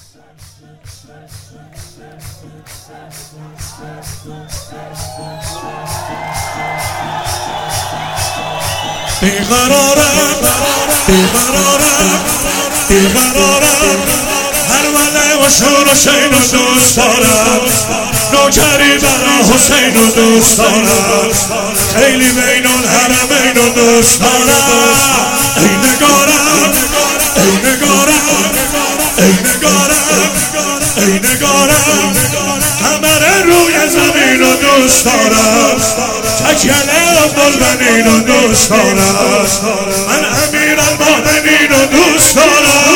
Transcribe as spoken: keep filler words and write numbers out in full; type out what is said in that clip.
بیقرارم بیقرارم بیقرارم هر وله و شور حسین و دوست دارم نوکری برا حسین و دوست دارم خیلی بین الحرمین و دوست دارم ای نگارم ای نگارم ای نگارم ای نگارم قمر روی زمین و دوست دارم تکیله عبدالبنین و دوست دارم من امیر المؤمنین و دوست دارم